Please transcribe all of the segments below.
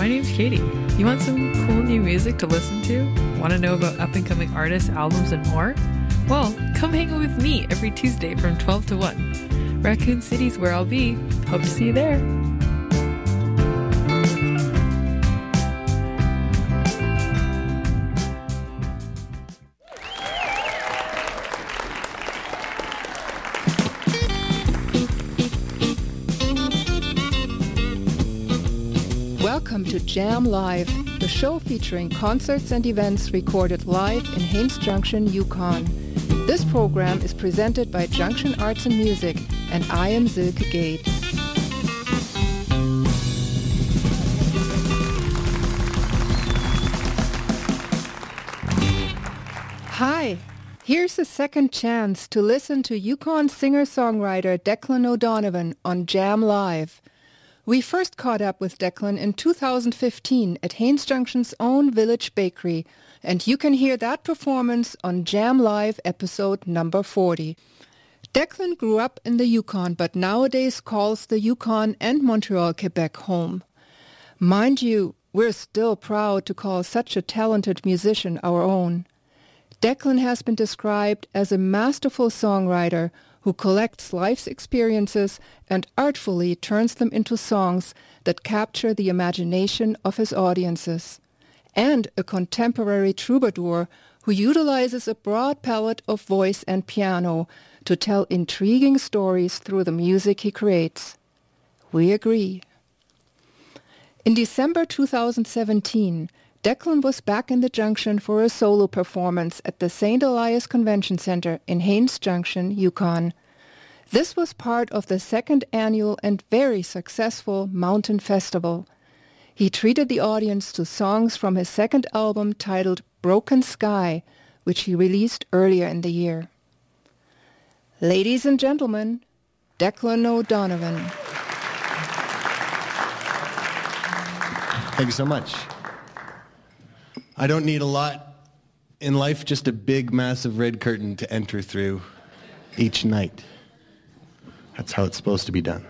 my name's Katie. You want some cool new music to listen to? Want to know about up-and-coming artists, albums, and more? Well, come hang with me every Tuesday from 12 to 1. Raccoon City's where I'll be. Hope to see you there. Welcome to Jam Live, the show featuring concerts and events recorded live in Haines Junction, Yukon. This program is presented by Junction Arts and Music, and I am Silke Gates. Hi, here's a second chance to listen to Yukon singer-songwriter Declan O'Donovan on Jam Live. We first caught up with Declan in 2015 at Haines Junction's own Village Bakery, and you can hear that performance on Jam Live episode number 40. Declan grew up in the Yukon, but nowadays calls the Yukon and Montreal, Quebec home. Mind you, we're still proud to call such a talented musician our own. Declan has been described as a masterful songwriter who collects life's experiences and artfully turns them into songs that capture the imagination of his audiences, and a contemporary troubadour who utilizes a broad palette of voice and piano to tell intriguing stories through the music he creates. We agree. In December 2017, Declan was back in the Junction for a solo performance at the St. Elias Convention Center in Haines Junction, Yukon. This was part of the second annual and very successful Mountain Festival. He treated the audience to songs from his second album titled Broken Sky, which he released earlier in the year. Ladies and gentlemen, Declan O'Donovan. Thank you so much. I don't need a lot in life, just a big, massive red curtain to enter through each night. That's how it's supposed to be done.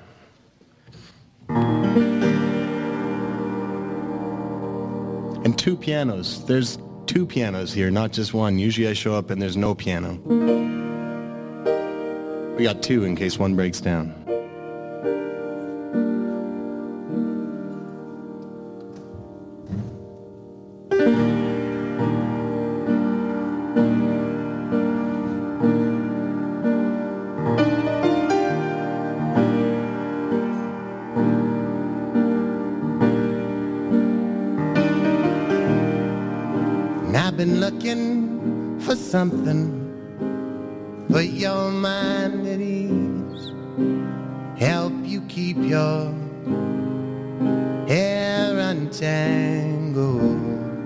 And two pianos. There's two pianos here, not just one. Usually I show up and there's no piano. We got two in case one breaks down. Looking for something, put your mind at ease, help you keep your hair untangled.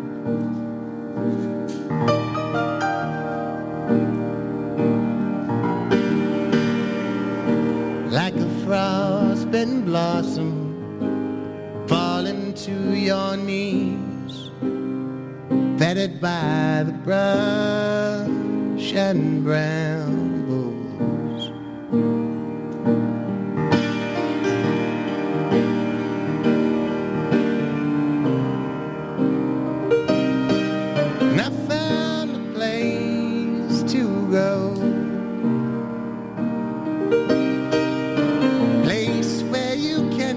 Like a frostbitten blossom falling to your knees, fettered by the brush and brambles. And I found a place to go, a place where you can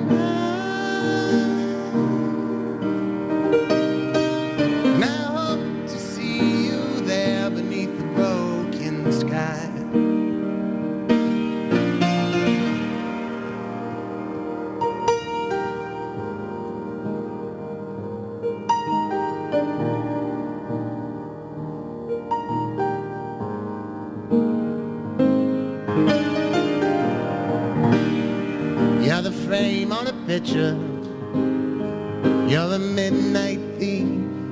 picture. You're the midnight thief,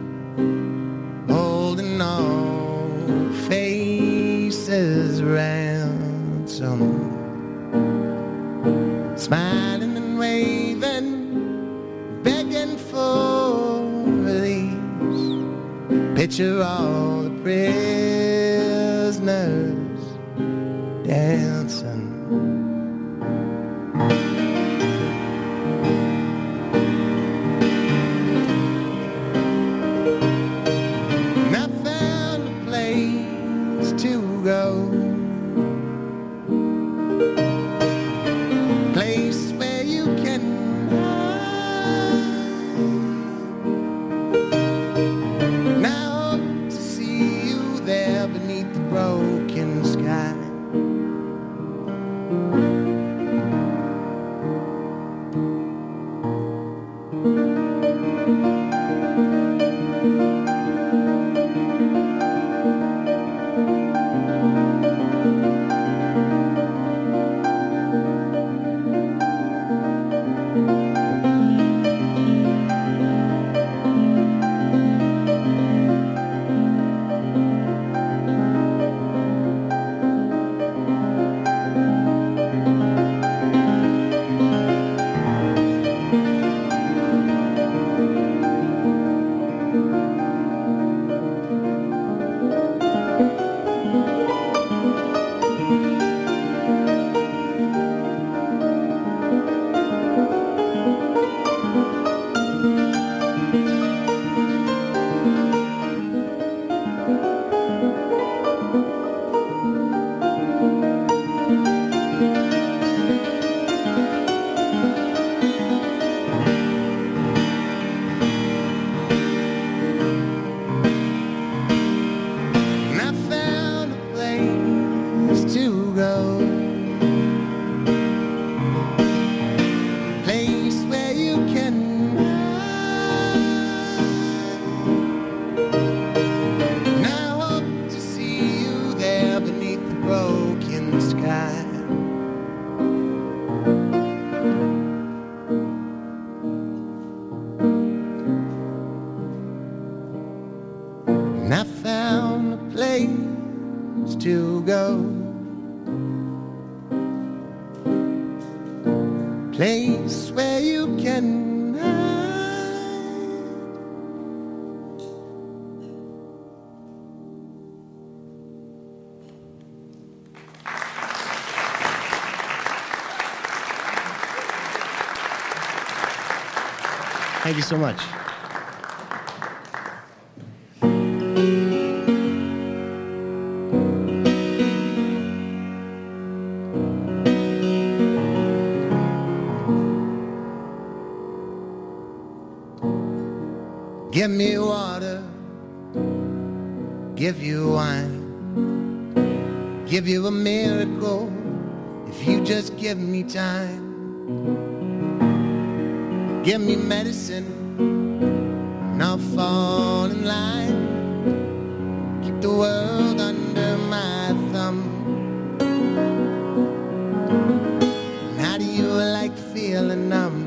holding all faces ransom, smiling and waving, begging for release. Picture all the prisoners dancing. go. Place where you can hide. Now to see you there beneath the broken sky. To go, place where you can hide. Thank you so much. Give me water, give you wine, give you a miracle if you just give me time. Give me medicine and I'll fall in line. Keep the world under my thumb. And how do you like feeling numb?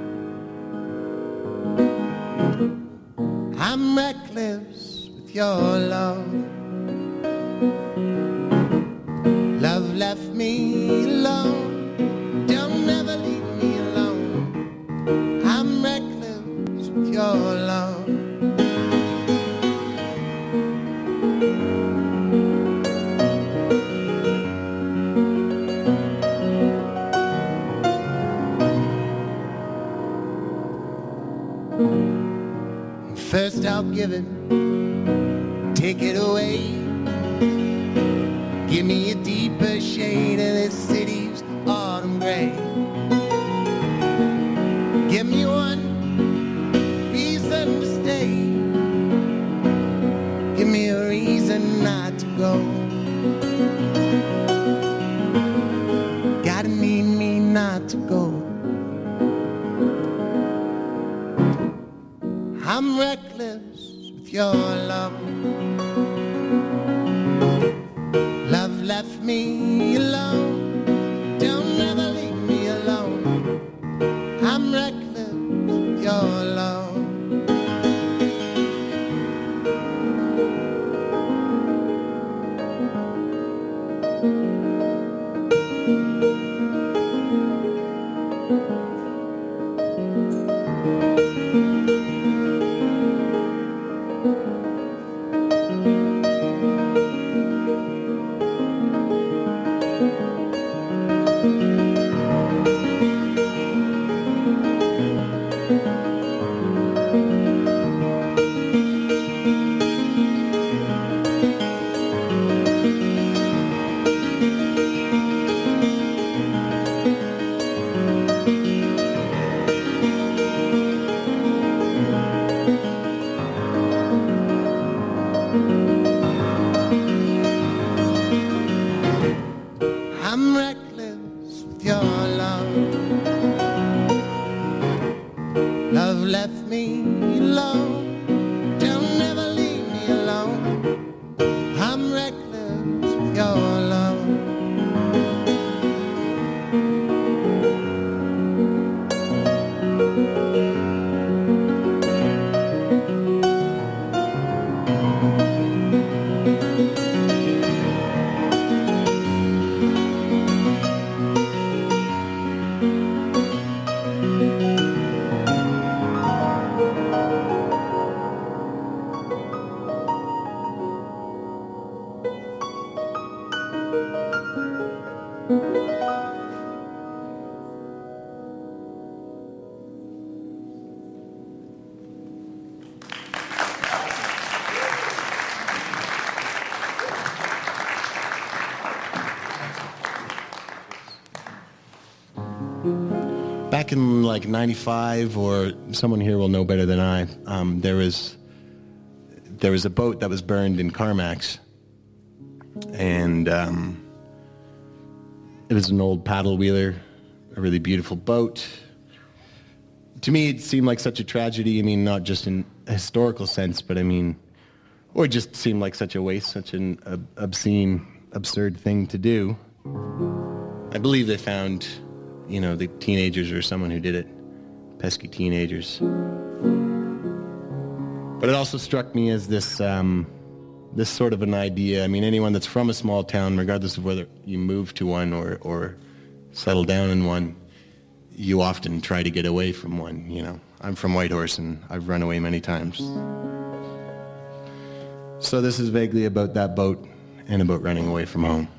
I'm reckless with your love. Love left me alone. Don't ever leave me alone. I'm reckless with your love. First I'll give it, take it away. Give me a deeper shade of this city's autumn gray. Give me one reason to stay. Give me a reason not to go. Gotta need me not to go. I'm reckless with your love. Love left me alone. Don't ever leave me alone. I'm reckless with your love. I'm reckless with your love. Love left me alone. Don't never leave me alone. I'm reckless with your love. Back in like 95, or someone here will know better than I, there was a boat that was burned in Carmacks, and it was an old paddle wheeler, a really beautiful boat. To me, it seemed like such a tragedy. I mean, not just in a historical sense, but I mean, or it just seemed like such a waste, such an obscene, absurd thing to do. I believe they found, you know, the teenagers or someone who did it. Pesky teenagers. But it also struck me as this this sort of an idea. I mean, anyone that's from a small town, regardless of whether you move to one or settle down in one, you often try to get away from one, you know. I'm from Whitehorse, and I've run away many times. So this is vaguely about that boat and about running away from home.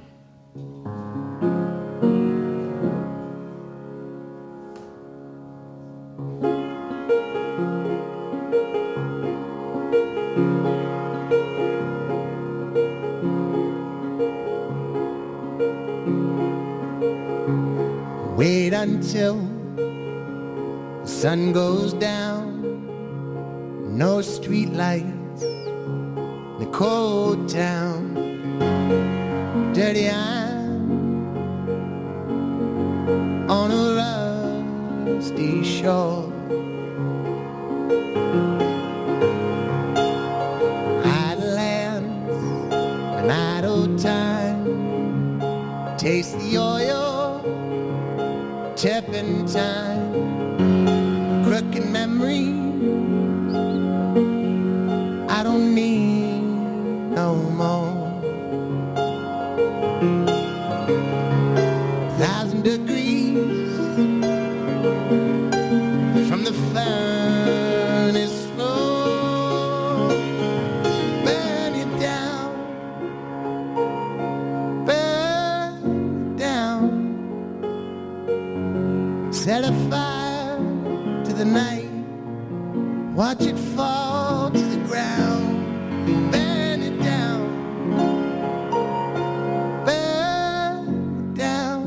Wait until the sun goes down. No street lights in the cold town. Dirty iron on a rusty shore. Idle hands and idle time. Taste the oil, turpentine, crooked memories. I don't need no more. 1,000 degrees from the furnace floor. Burn it down, burn it down. Set a fire to the night. Watch it fall to the ground. Burn it down. Burn it down.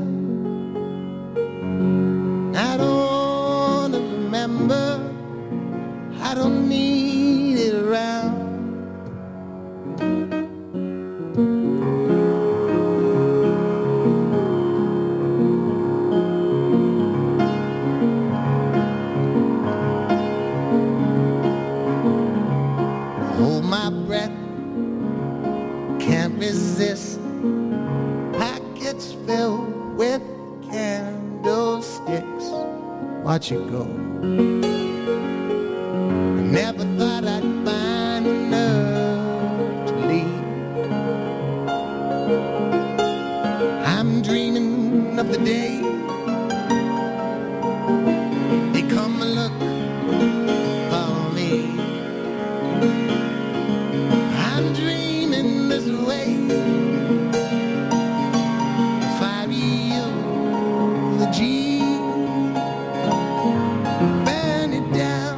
I don't want to remember. I don't need it around. Hold my breath, can't resist. Pockets filled with candlesticks. Watch it go. I never thought I'd find enough to leave. I'm dreaming of the day they come and look for me. I'm dreaming this way. Fiery eulogy. Burn it down.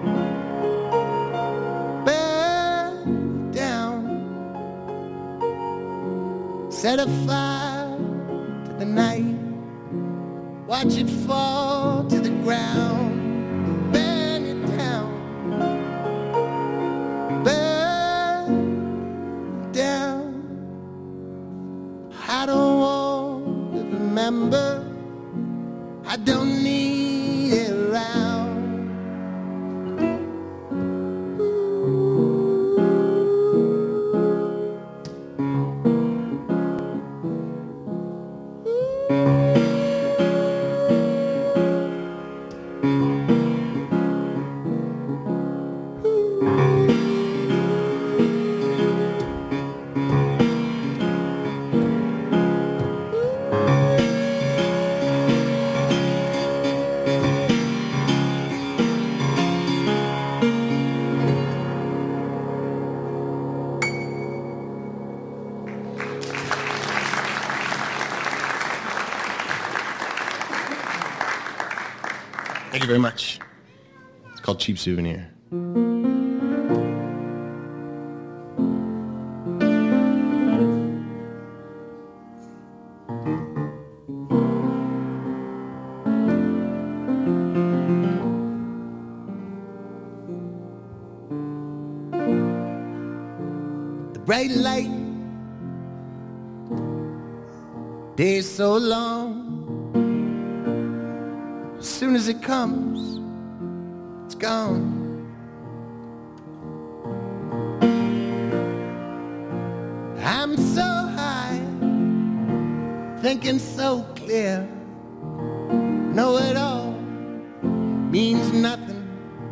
Burn it down. Set a fire to the night. Watch it fall to the ground. Burn it down. Burn down. I don't want to remember. I don't need it around. Thank you very much. It's called Cheap Souvenir. The bright light, day so long. As soon as it comes, it's gone. I'm so high, thinking so clear. Know it all means nothing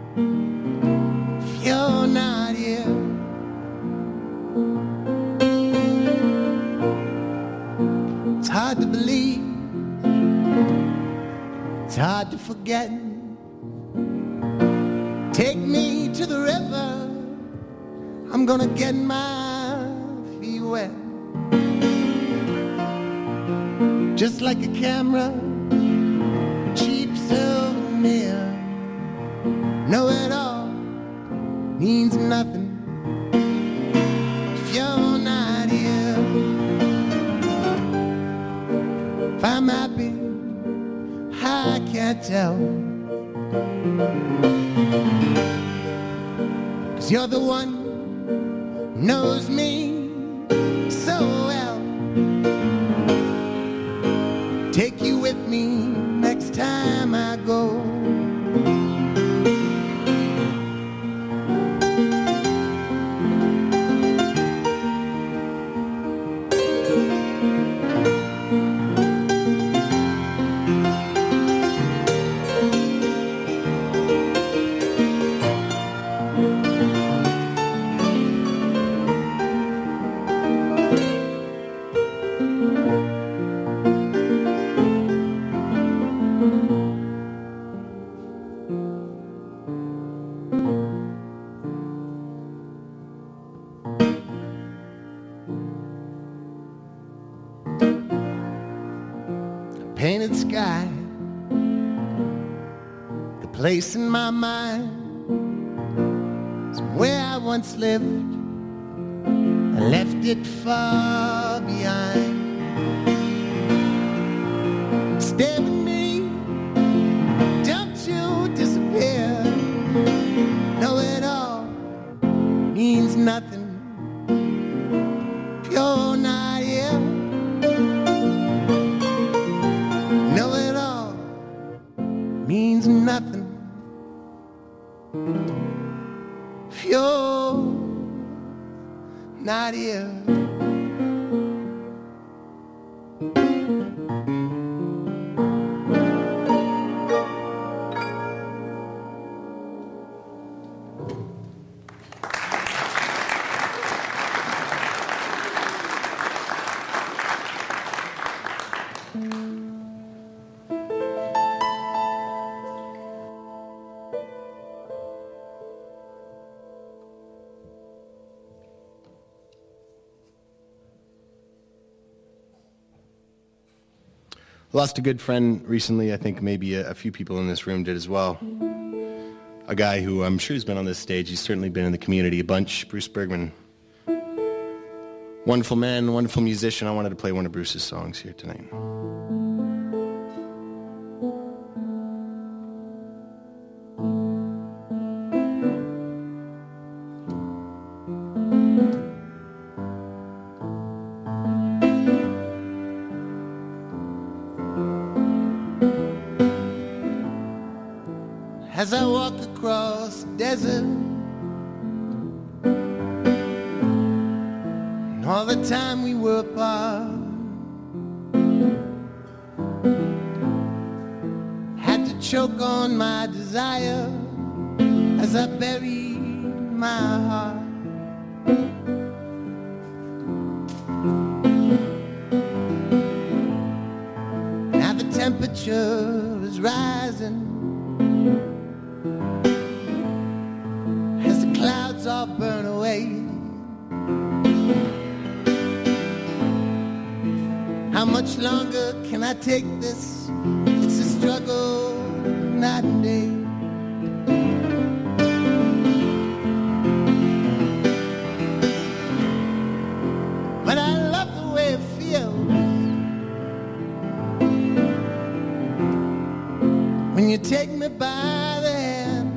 if you're not here. It's hard to believe, it's hard to forget. Take me to the river, I'm gonna get my feet wet. Just like a camera, cheap souvenir. Know it all means nothing if you're not here. If I'm happy, I can't tell. 'Cause you're the one who knows me so well. Take you with me next time I go. Painted sky, the place in my mind, somewhere I once lived. I left it far behind. Stay with me, don't you disappear. Know it all means nothing if you're not here. Know it all means nothing if you're not here. Lost a good friend recently. I think maybe a few people in this room did as well. A guy who I'm sure has been on this stage. He's certainly been in the community a bunch. Bruce Bergman. Wonderful man, wonderful musician. I wanted to play one of Bruce's songs here tonight. as I walk across the desert. And all the time we were apart, had to choke on my desire as I buried my heart. Now the temperature is rising as the clouds all burn away. How much longer can I take this? It's a struggle night and day. But I love the way it feels when you take me by the hand.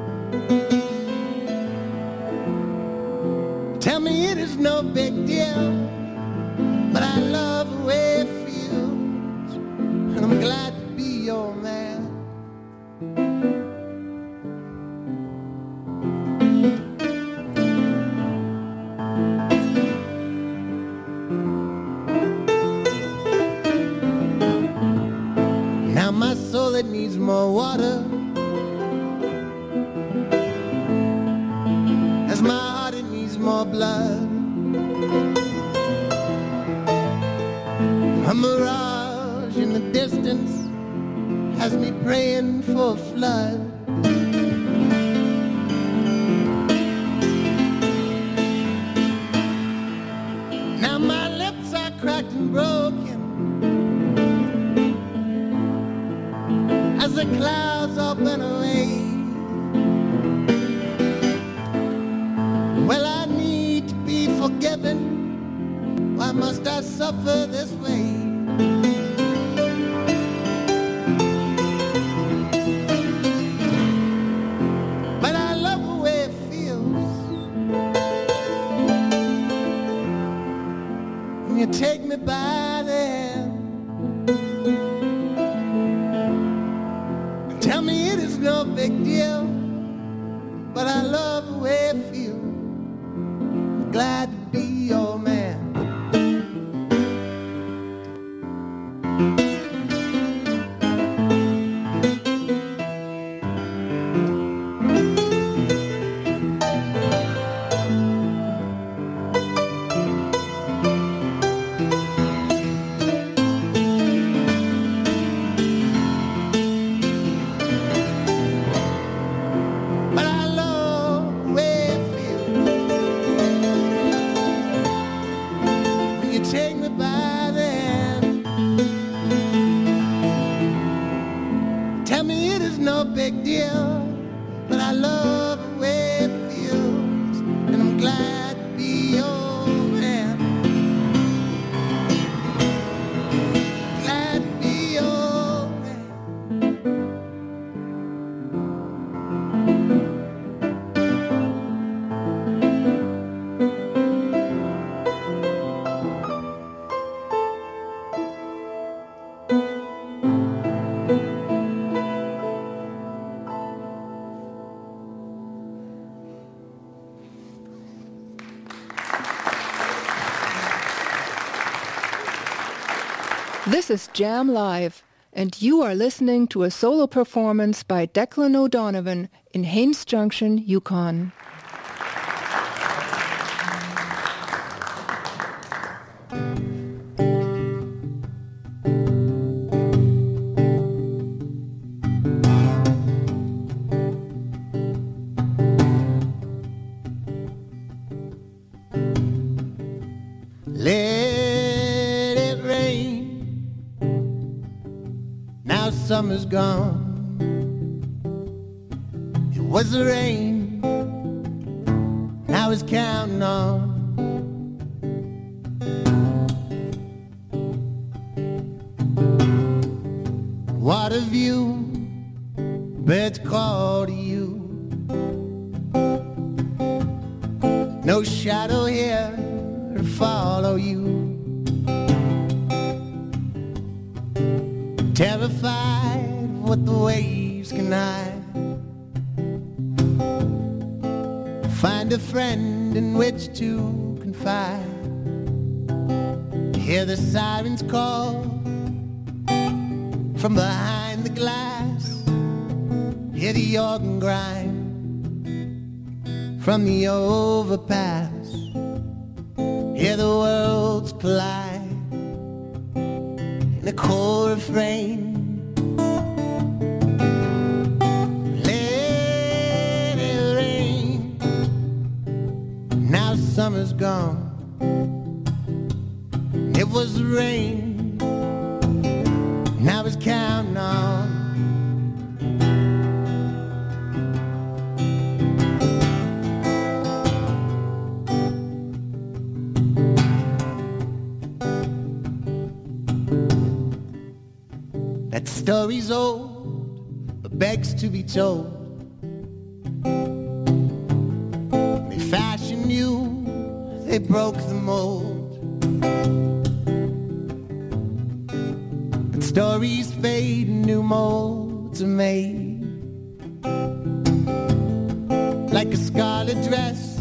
Tell me it is no big deal, but I love the way it feels, and I'm glad to be your man. Now my soul, it needs more water, as my heart, it needs more blood. A mirage in the distance has me praying for a flood. Now my lips are cracked and broken as the clouds all burn away. Well, I need to be forgiven. Why must I suffer this way? But I love the way it feels when you take me by the hand. Tell me it is no big deal, but I love the way it feels. Glad to be your man. This is Jam Live, and you are listening to a solo performance by Declan O'Donovan in Haines Junction, Yukon. Summer's gone. It was the rain I was counting on. What a view, birds call to you. No shadow here to follow you. Terrified of what the waves can hide. find a friend in which to confide. Hear the sirens call from behind the glass. Hear the organ grind from the overpass. Hear the worlds collide in a cold refrain. Let it rain. Now summer's gone. It was rain. Now it's counting on. That story's old, but begs to be told. They fashioned you, they broke the mold. But stories fade and new molds are made. Like a scarlet dress,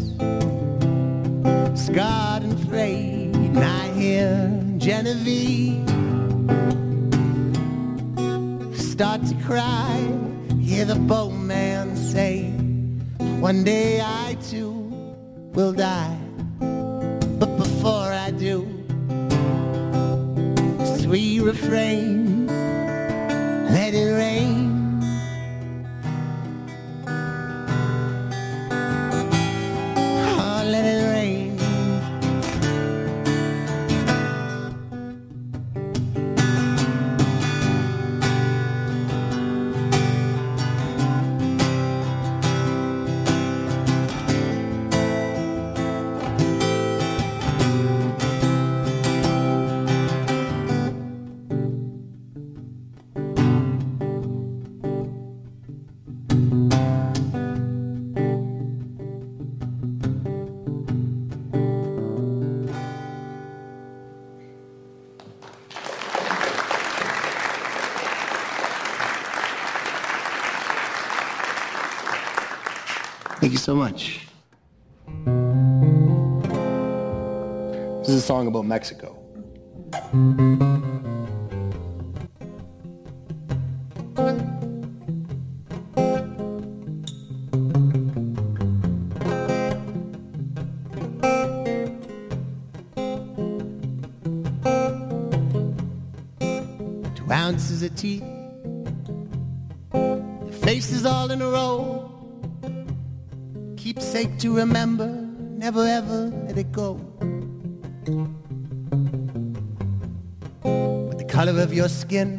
scarred and frayed. And I hear Genevieve start to cry. Hear the boatman say, one day I too will die. But before I do, sweet refrain, let it rain. Oh, let it rain. Thank you so much. This is a song about Mexico. Two ounces of teeth, your faces all in a row. Keepsake to remember, never ever let it go. With the color of your skin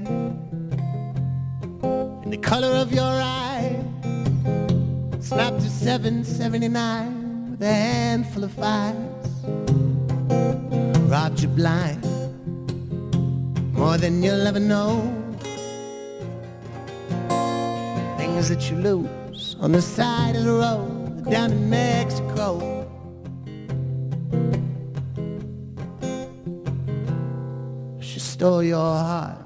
and the color of your eye, snapped to 779 with a handful of fives. Robbed you blind, more than you'll ever know. Things that you lose on the side of the road down in Mexico. She stole your heart.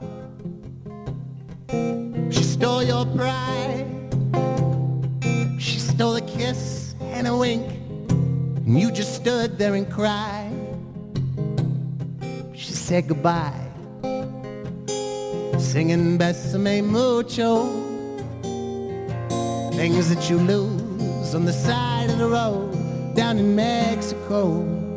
She stole your pride. She stole a kiss and a wink, and you just stood there and cried. She said goodbye, singing Besame Mucho. Things that you lose on the side of the road down in Mexico.